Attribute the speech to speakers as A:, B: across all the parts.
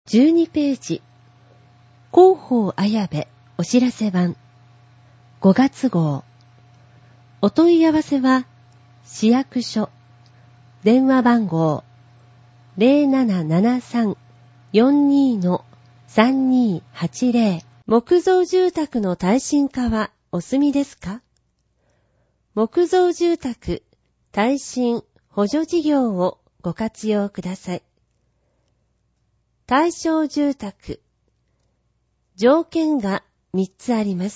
A: 12ページ、広報綾部お知らせ版5月号。お問い合わせは市役所電話番号 0773-42-3280。木造住宅の耐震化はお済みですか？木造住宅耐震補助事業をご活用ください。対象住宅条件が3つあります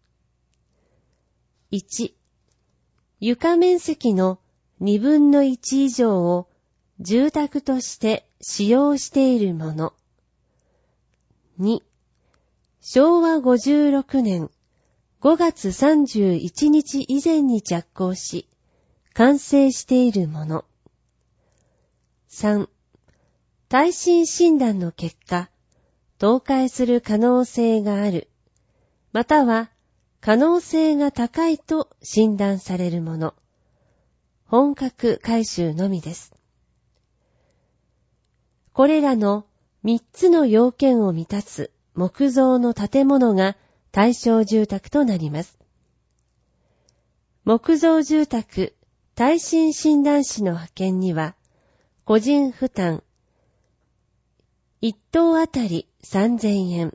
A: 。1、床面積の2分の1以上を住宅として使用しているもの。2、昭和56年5月31日以前に着工し、完成しているもの。3、耐震診断の結果、倒壊する可能性がある、または可能性が高いと診断されるもの。本格改修のみです。これらの3つの要件を満たす木造の建物が対象住宅となります。木造住宅耐震診断士の派遣には、個人負担1棟あたり3000円。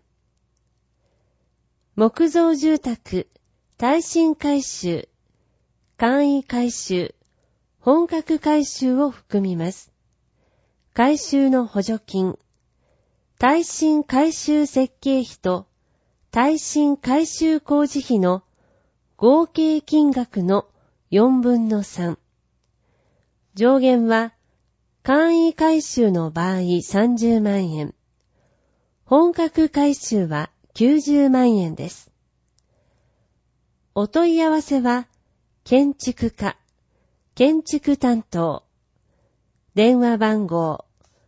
A: 木造住宅耐震改修、簡易改修、本格改修を含みます。改修の補助金、耐震改修設計費と耐震改修工事費の合計金額の4分の3。上限は簡易改修の場合30万円。本格改修は90万円です。お問い合わせは建築課、建築担当、電話番号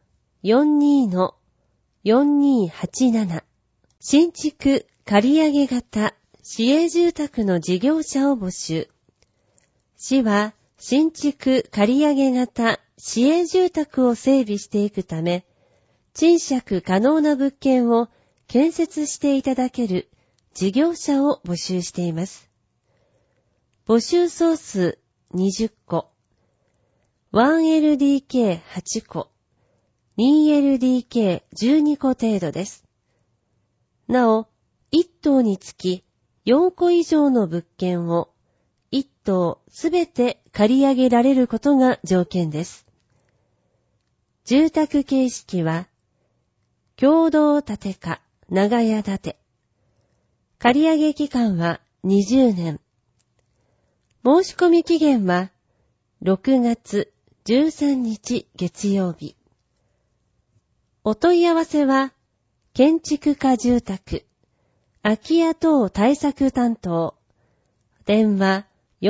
A: 42-4287。新築借上型市営住宅の事業者を募集。市は新築借上型市営住宅を整備していくため、賃借可能な物件を建設していただける事業者を募集しています。募集総数20個、1LDK8 個、2LDK12 個程度です。なお、1棟につき4個以上の物件を1棟すべて借り上げられることが条件です。住宅形式は、共同建てか長屋建て。借り上げ期間は20年。申し込み期限は6月13日月曜日。お問い合わせは、建築家住宅、空き家等対策担当、電話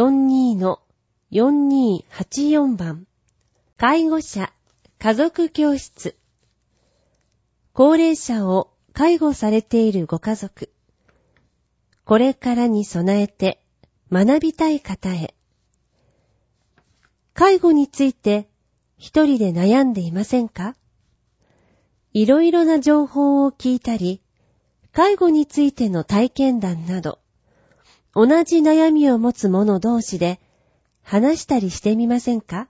A: 42-4284 番、介護者、家族教室、高齢者を介護されているご家族、これからに備えて学びたい方へ。介護について一人で悩んでいませんか？いろいろな情報を聞いたり、介護についての体験談など、同じ悩みを持つ者同士で話したりしてみませんか？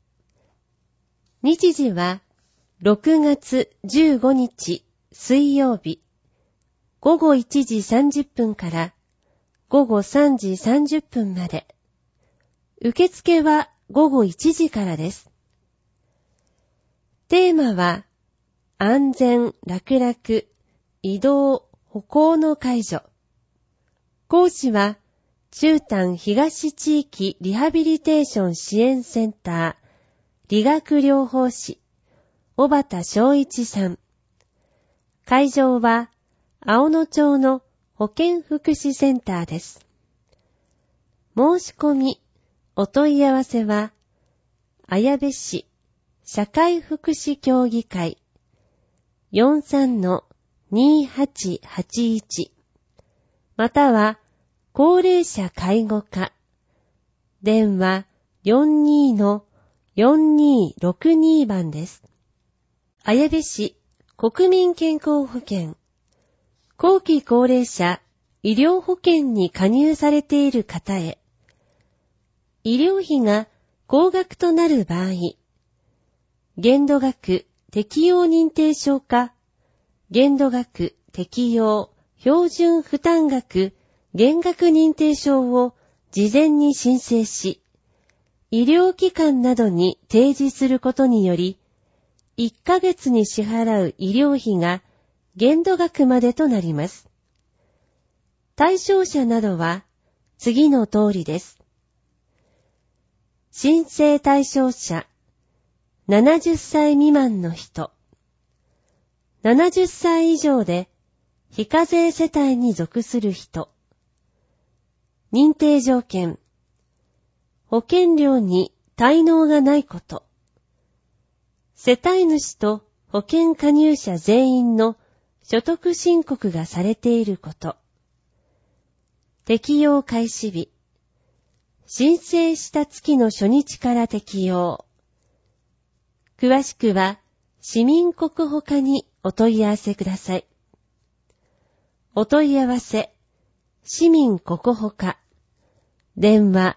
A: 日時は6月15日水曜日、午後1時30分から午後3時30分まで。受付は午後1時からです。テーマは、安全・楽々、移動・歩行の介助。講師は、中丹東地域リハビリテーション支援センター、理学療法士、小畑昭一さん。会場は、青野町の保健福祉センターです。申し込み、お問い合わせは、綾部市社会福祉協議会 43-2881 または高齢者介護課電話 42-4262 番です。綾部市国民健康保険、後期高齢者医療保険に加入されている方へ、医療費が高額となる場合、限度額適用認定証か、限度額適用標準負担額減額認定証を事前に申請し、医療機関などに提示することにより、1ヶ月に支払う医療費が限度額までとなります。対象者などは次の通りです。申請対象者、70歳未満の人、70歳以上で非課税世帯に属する人、認定条件、保険料に滞納がないこと、世帯主と保険加入者全員の所得申告がされていること、適用開始日、申請した月の初日から適用。詳しくは市民国保課にお問い合わせください。お問い合わせ、市民国保課、電話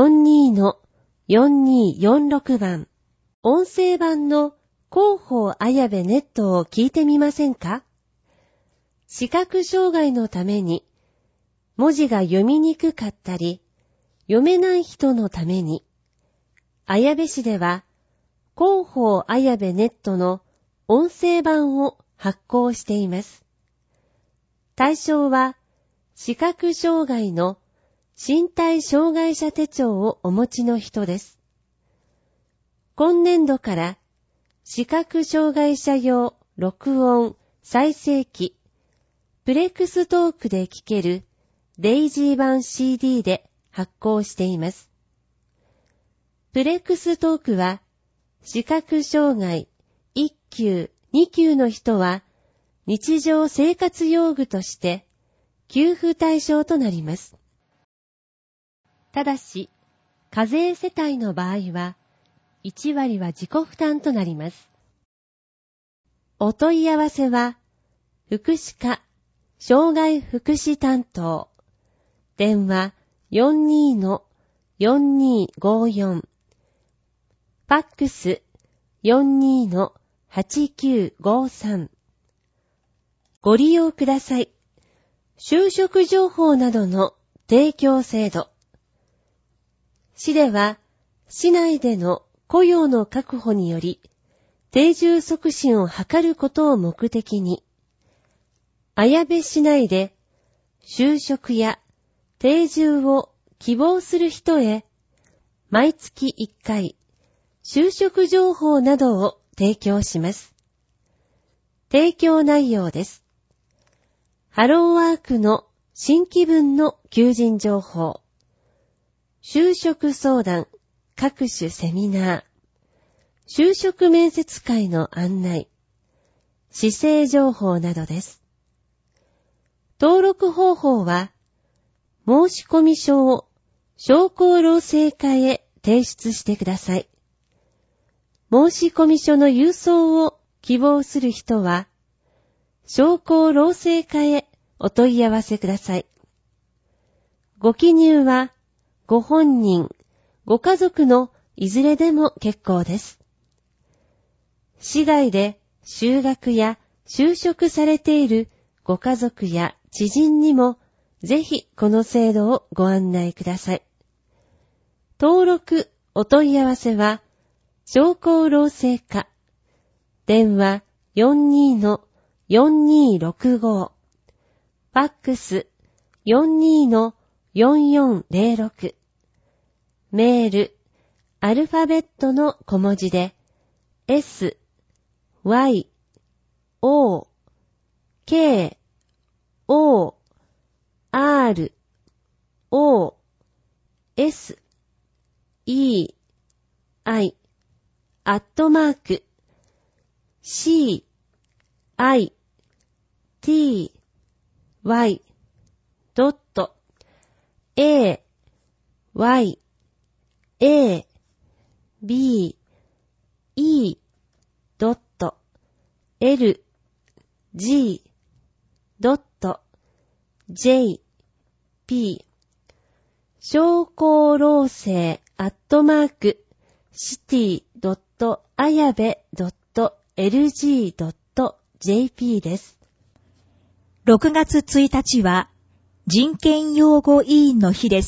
A: 42-4246 番、音声版の広報綾部ネットを聞いてみませんか？視覚障害のために文字が読みにくかったり、読めない人のために、綾部市では広報綾部ネットの音声版を発行しています。対象は視覚障害の身体障害者手帳をお持ちの人です。今年度から視覚障害者用録音再生機プレックストークで聴けるデイジー版 CD で発行しています。プレックストークは視覚障害1級2級の人は日常生活用具として給付対象となります。ただし、課税世帯の場合は1割は自己負担となります。お問い合わせは福祉課障害福祉担当電話 42-4254 ファックス 42-8953 ご利用ください。就職情報などの提供制度。市では市内での雇用の確保により定住促進を図ることを目的に綾部市内で就職や定住を希望する人へ毎月1回就職情報などを提供します。提供内容です。ハローワークの新規分の求人情報、就職相談、各種セミナー、就職面接会の案内、市政情報などです。登録方法は、申込書を商工労政課へ提出してください。申込書の郵送を希望する人は、商工労政課へお問い合わせください。ご記入は、ご本人、ご家族のいずれでも結構です。市外で就学や就職されているご家族や知人にも、ぜひこの制度をご案内ください。登録、お問い合わせは、商工労政課、電話 42-4265、ファックス 42-4406、メール、アルファベットの小文字で、S、Y、O、K、O、R、O、S、E、I、アットマーク、C、I、T、Y、ドット、A、Y、A、B、E、ドット、L、 商工労政city.ayabe.lg.jp です。
B: 6月1日は人権擁護委員の日です。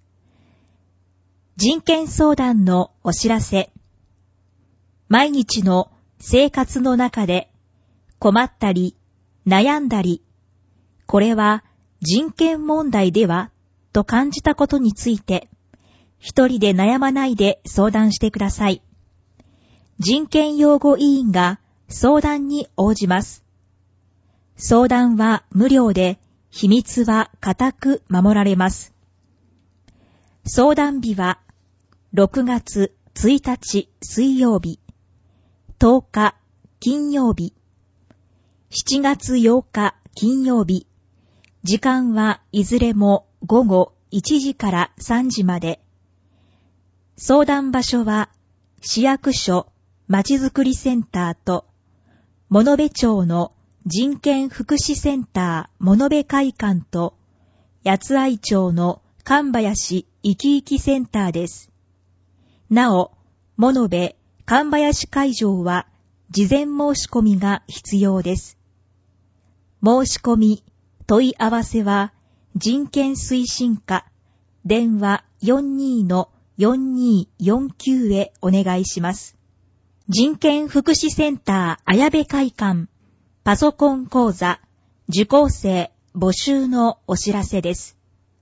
B: 人権相談のお知らせ。毎日の生活の中で困ったり悩んだり、これは人権問題ではと感じたことについて、一人で悩まないで相談してください。人権擁護委員が相談に応じます。相談は無料で、秘密は固く守られます。相談日は6月1日水曜日、10日金曜日、7月8日金曜日、時間はいずれも午後1時から3時まで。相談場所は市役所まちづくりセンターと物部町の人権福祉センター物部会館と八愛町の神林いきいきセンターです。なお、物部神林会場は事前申し込みが必要です。申し込み、問い合わせは人権推進課電話 42-4249 へお願いします。人権福祉センター綾部会館パソコン講座受講生募集のお知らせです。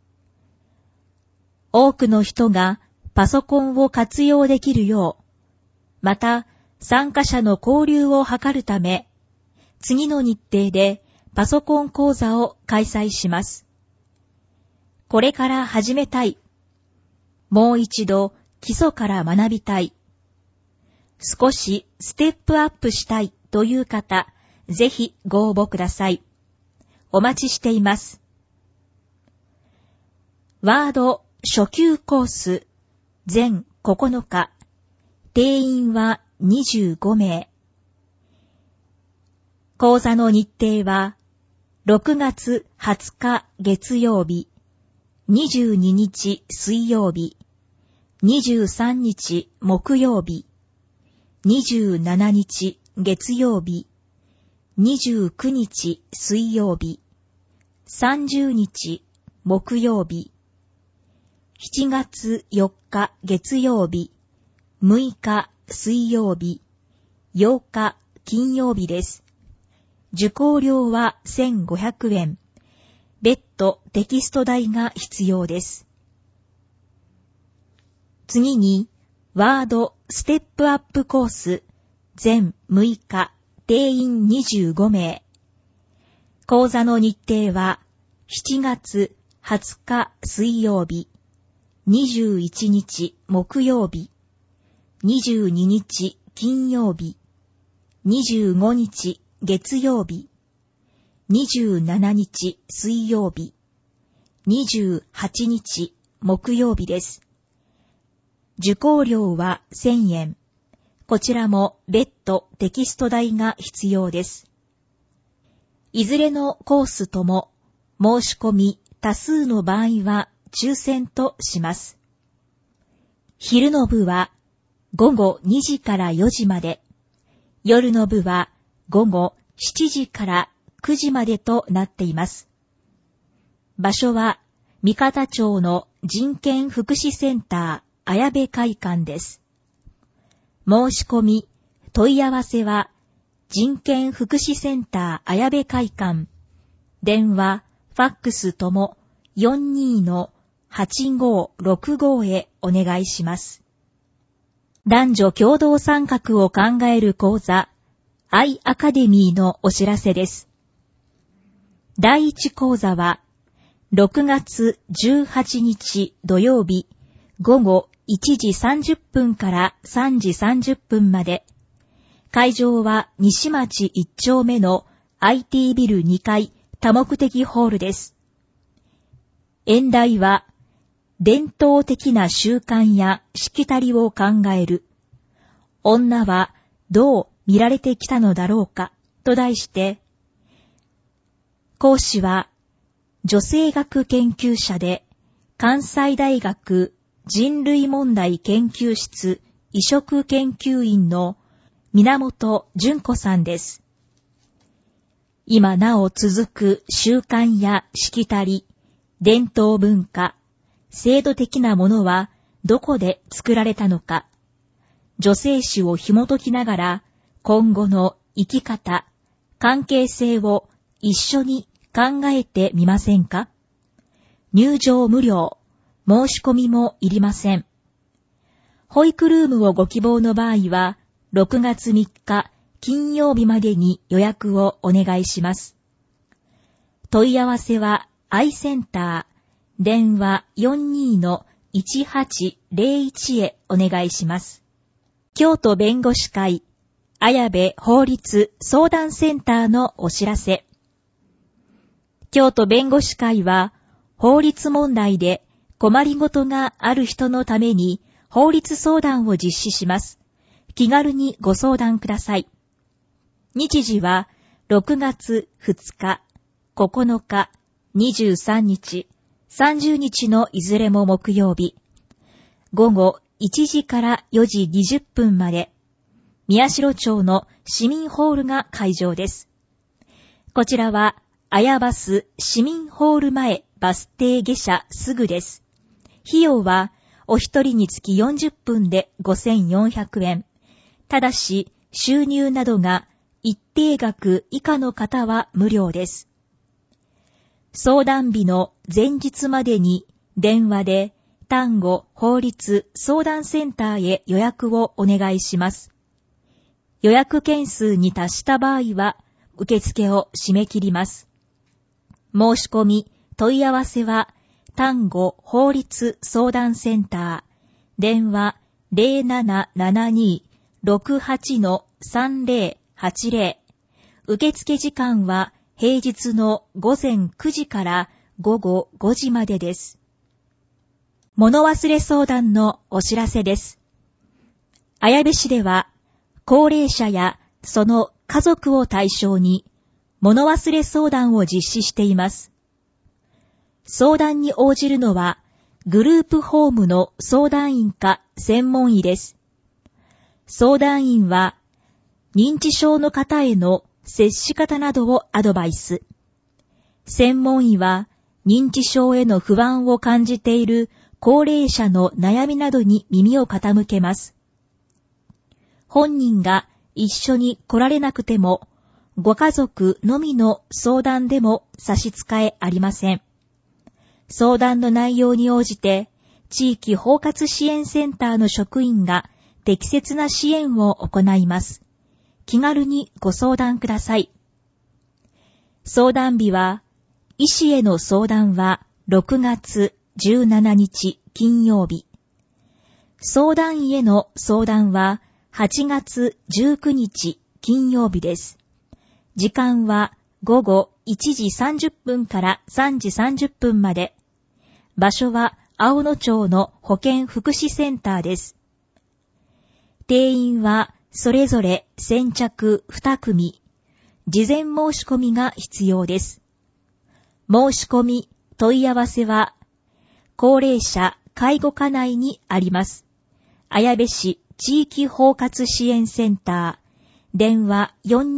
B: 多くの人がパソコンを活用できるよう、また参加者の交流を図るため、次の日程でパソコン講座を開催します。これから始めたい。もう一度基礎から学びたい。少しステップアップしたいという方、ぜひご応募ください。お待ちしています。ワード初級コース全9日。定員は25名。講座の日程は6月20日月曜日、22日水曜日、23日木曜日、27日月曜日、29日水曜日、30日木曜日、7月4日月曜日、6日水曜日、8日金曜日です。受講料は1500円。別途テキスト代が必要です。次に、ワードステップアップコース全6日定員25名。講座の日程は7月20日水曜日、21日木曜日、22日金曜日、25日月曜日、27日水曜日、28日木曜日です。受講料は1000円。こちらも別途テキスト代が必要です。いずれのコースとも申し込み多数の場合は抽選とします。昼の部は午後2時から4時まで、夜の部は午後7時から9時までとなっています。場所は三方町の人権福祉センター綾部会館です。申し込み、問い合わせは人権福祉センター綾部会館電話、ファックスとも 42-8565 へお願いします。男女共同参画を考える講座Iアカデミーのお知らせです。第1講座は6月18日土曜日午後1時30分から3時30分まで、会場は西町1丁目の IT ビル2階多目的ホールです。演題は、伝統的な習慣やしきたりを考える。女はどう見られてきたのだろうかと題して、 講師は、女性学研究者で、関西大学人類問題研究室移植研究員の源純子さんです。今なお続く習慣やしきたり、伝統文化、制度的なものはどこで作られたのか、女性史を紐解きながら今後の生き方、関係性を一緒に考えてみませんか？入場無料、申し込みもいりません。保育ルームをご希望の場合は、6月3日金曜日までに予約をお願いします。問い合わせはアイセンター、電話 42-1801 へお願いします。京都弁護士会、綾部法律相談センターのお知らせ。京都弁護士会は、法律問題で困りごとがある人のために法律相談を実施します。気軽にご相談ください。日時は6月2日、9日、23日、30日のいずれも木曜日。午後1時から4時20分まで。宮代町の市民ホールが会場です。こちらは、綾バス市民ホール前バス停下車すぐです。費用は、お一人につき40分で5400円。ただし、収入などが一定額以下の方は無料です。相談日の前日までに電話で丹後法律相談センターへ予約をお願いします。予約件数に達した場合は受付を締め切ります。申し込み、問い合わせは丹後法律相談センター、電話 0772-68-3080。受付時間は平日の午前9時から午後5時までです。物忘れ相談のお知らせです。綾部市では、高齢者やその家族を対象に物忘れ相談を実施しています。相談に応じるのはグループホームの相談員か専門医です。相談員は認知症の方への接し方などをアドバイス。専門医は認知症への不安を感じている高齢者の悩みなどに耳を傾けます。本人が一緒に来られなくても、ご家族のみの相談でも差し支えありません。相談の内容に応じて、地域包括支援センターの職員が適切な支援を行います。気軽にご相談ください。相談日は、医師への相談は6月17日金曜日。相談医への相談は8月19日金曜日です。時間は午後1時30分から3時30分まで。場所は青野町の保健福祉センターです。定員はそれぞれ先着2組。事前申し込みが必要です。申し込み、問い合わせは、高齢者介護課内にあります。綾部市地域包括支援センター、電話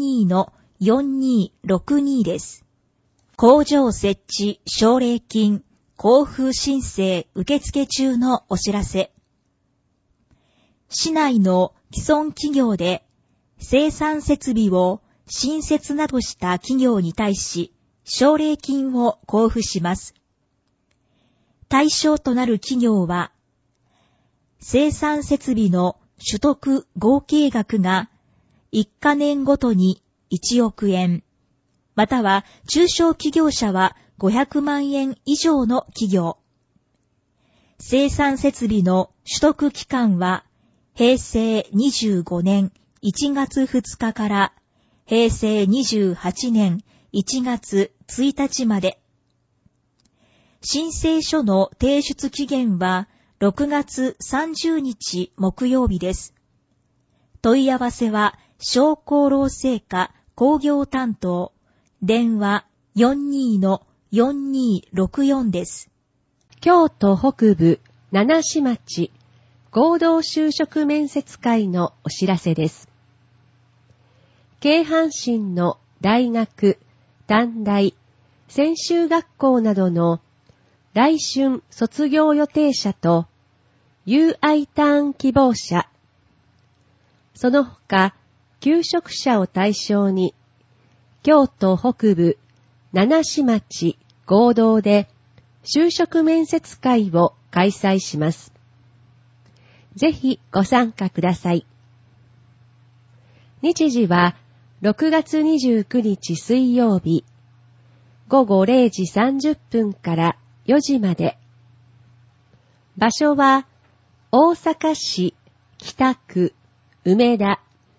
B: 42-4262 です。工場設置奨励金交付申請受付中のお知らせ。市内の既存企業で生産設備を新設などした企業に対し奨励金を交付します。対象となる企業は、生産設備の取得合計額が1カ年ごとに1億円、または中小企業者は500万円以上の企業。生産設備の取得期間は平成25年1月2日から平成28年1月1日まで。申請書の提出期限は6月30日木曜日です。問い合わせは、商工労政課工業担当、電話 42-4264 です。
A: 京都北部七志町合同就職面接会のお知らせです。京阪神の大学、短大、専修学校などの来春卒業予定者と UI ターン希望者、その他求職者を対象に京都北部七志町合同で就職面接会を開催します。ぜひご参加ください。日時は6月29日水曜日、午後0時30分から4時まで。場所は大阪市北区梅田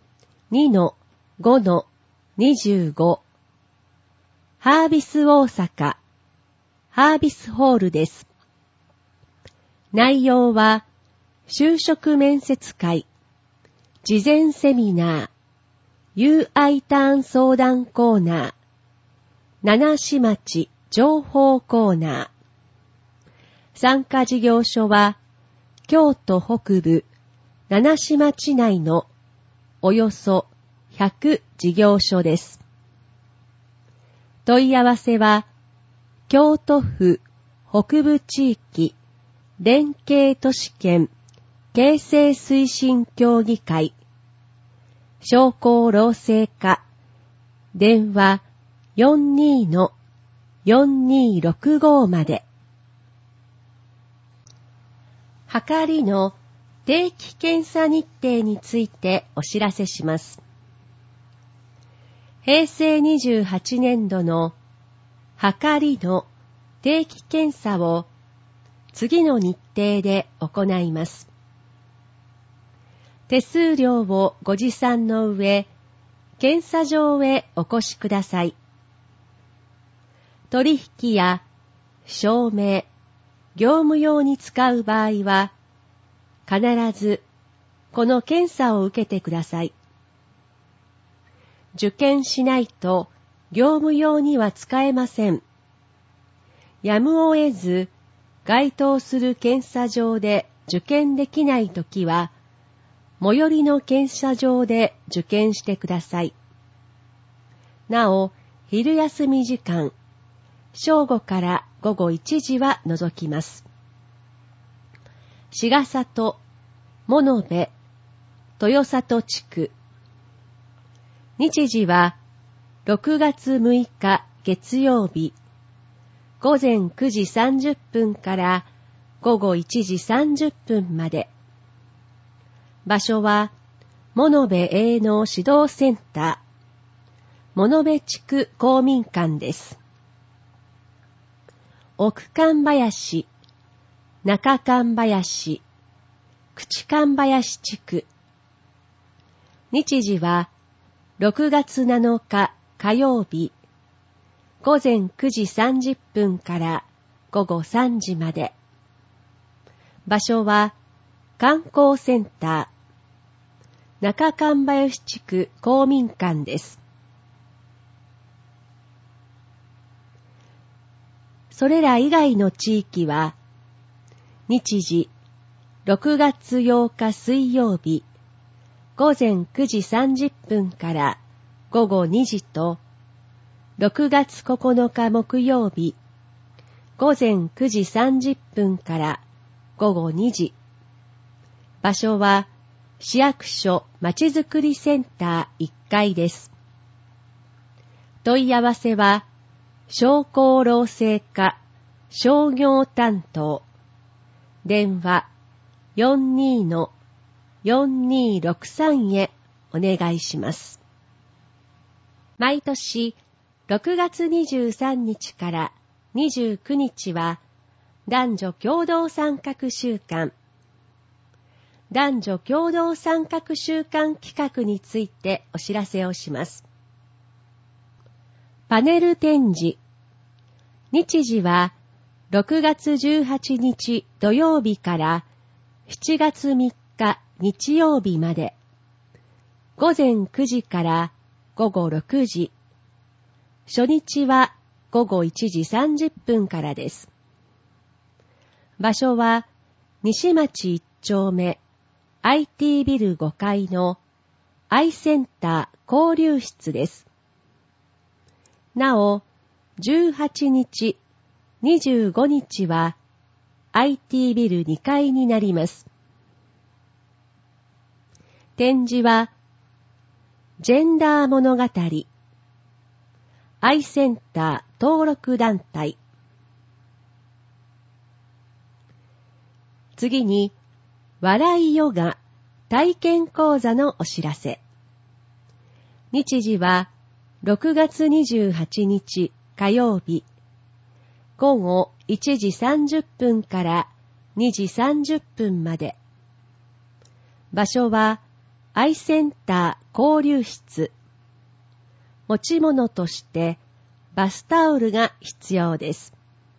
A: 2-5-25 ハービス大阪ハービスホールです。内容は就職面接会、事前セミナー、UI ターン相談コーナー、七志町情報コーナー。参加事業所は京都北部七志町内のおよそ100事業所です。問い合わせは京都府北部地域連携都市圏形成推進協議会商工労政課電話 42-4265 まで。はかりの定期検査日程についてお知らせします。平成28年度のはかりの定期検査を次の日程で行います。手数料をご持参の上、検査場へお越しください。取引や証明、業務用に使う場合は、必ずこの検査を受けてください。受検しないと業務用には使えません。やむを得ず、該当する検査場で受検できないときは、最寄りの検査場で受検してください。なお、昼休み時間、正午から午後1時は除きます。茅ヶ里、物部、豊里地区。日時は6月6日月曜日、午前9時30分から午後1時30分まで。場所は、物部営農指導センター、物部地区公民館です。奥神林、中神林、口神林地区。日時は、6月7日火曜日、午前9時30分から午後3時まで。場所は、観光センター、中神林地区公民館です。それら以外の地域は、日時6月8日水曜日、午前9時30分から午後2時と、6月9日木曜日、午前9時30分から午後2時。場所は、市役所まちづくりセンター1階です。問い合わせは、商工労政課商業担当、電話 42-4263 へお願いします。毎年6月23日から29日は男女共同参画週間。男女共同参画週間企画についてお知らせをします。パネル展示。日時は6月18日土曜日から7月3日日曜日まで。午前9時から午後6時。初日は午後1時30分からです。場所は西町1丁目 IT ビル5階のIセンター交流室です。なお、18日、25日は IT ビル2階になります。展示は、ジェンダー物語、Iセンター登録団体。次に、笑いヨガ体験講座のお知らせ。日時は、6月28日火曜日、午後1時30分から2時30分まで。場所は、Iセンター交流室。持ち物としてバスタオルが必要です。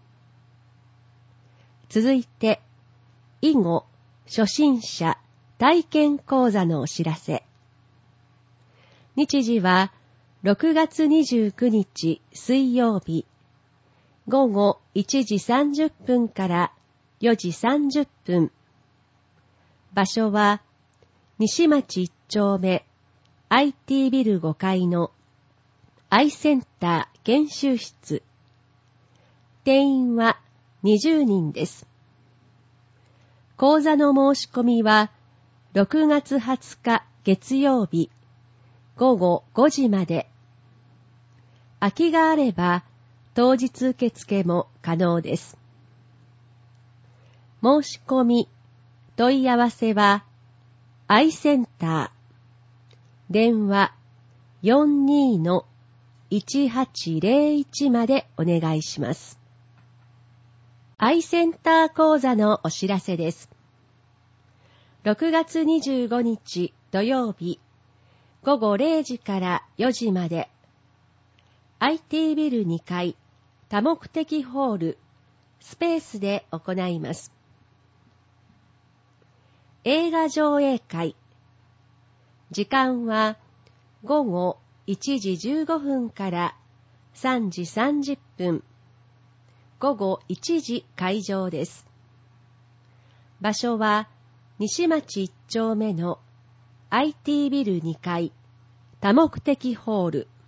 A: 続いて、囲碁初心者体験講座のお知らせ。日時は6月29日水曜日、午後1時30分から4時30分。場所は、西町1丁目 IT ビル5階のIセンター研修室。定員は20人です。講座の申し込みは6月20日月曜日午後5時まで。空きがあれば当日受付も可能です。申し込み、問い合わせはIセンター、電話 42-1801 までお願いします。Iセンター講座のお知らせです。6月25日土曜日、午後0時から4時まで、IT ビル2階多目的ホール、スペースで行います。映画上映会。時間は午後1時15分から3時30分。午後1時開場です。場所は西町1丁目の IT ビル2階多目的ホール。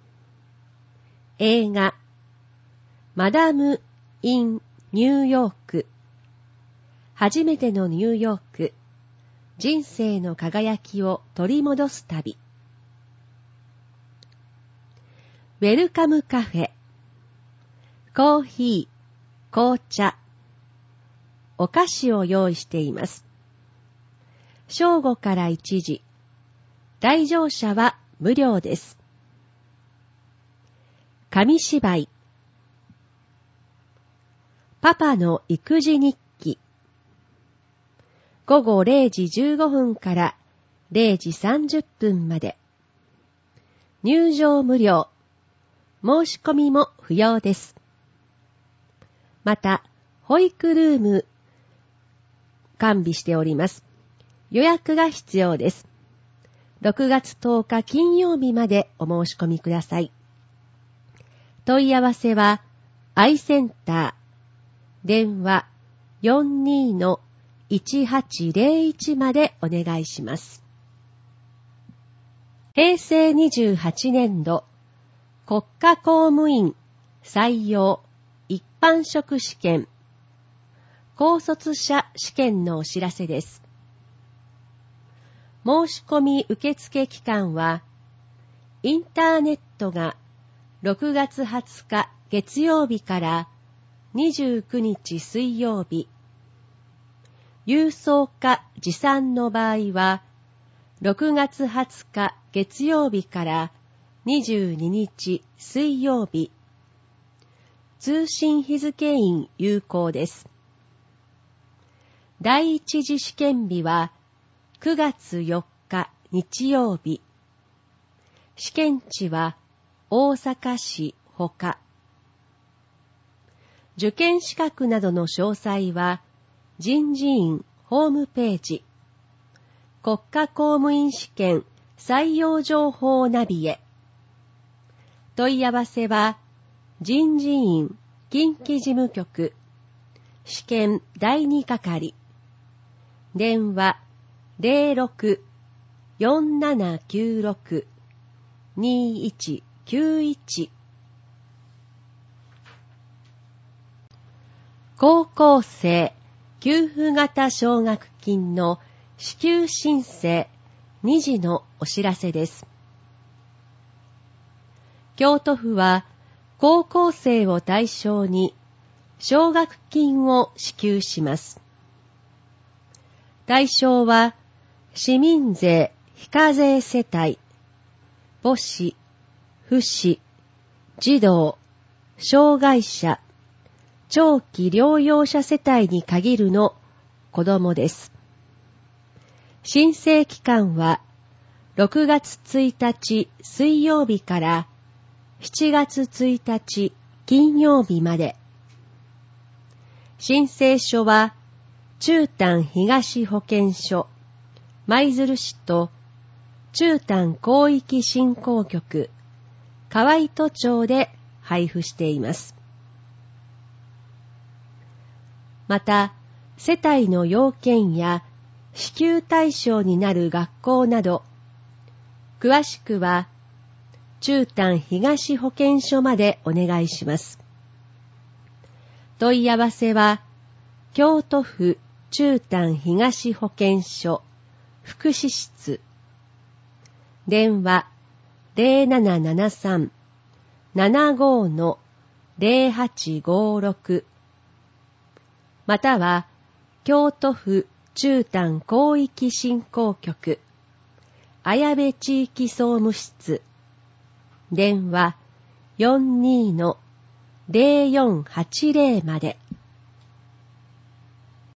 A: 映画マダム・イン・ニューヨーク。初めてのニューヨーク。人生の輝きを取り戻す旅。ウェルカムカフェ。コーヒー、紅茶、お菓子を用意しています。正午から1時。来場者は無料です。紙芝居。パパの育児日記。午後0時15分から0時30分まで。入場無料。申し込みも不要です。また、保育ルーム完備しております。予約が必要です。6月10日金曜日までお申し込みください。問い合わせは、Iセンター、電話 42-1801 までお願いします。平成28年度国家公務員採用一般職試験高卒者試験のお知らせです。申し込み受付期間はインターネットが6月20日月曜日から29日水曜日、郵送か持参の場合は6月20日月曜日から22日水曜日、通信日付印有効です。第一次試験日は9月4日日曜日、試験地は大阪市ほか。受験資格などの詳細は人事院ホームページ、国家公務員試験採用情報ナビへ。問い合わせは人事院近畿事務局試験第2係電話 06-4796-2191 高校生給付型奨学金の支給申請2時のお知らせです。京都府は高校生を対象に奨学金を支給します。対象は市民税非課税世帯、母子、父子、児童、障害者、長期療養者世帯に限るの子供です。申請期間は6月1日水曜日から7月1日金曜日まで。申請書は中丹東保健所舞鶴市と中丹広域振興局河合都町で配布しています。また、世帯の要件や支給対象になる学校など、詳しくは中丹東保健所までお願いします。問い合わせは、京都府中丹東保健所福祉室電話 0773-75-0856 または京都府中丹広域振興局綾部地域総務室電話 42-0480 まで。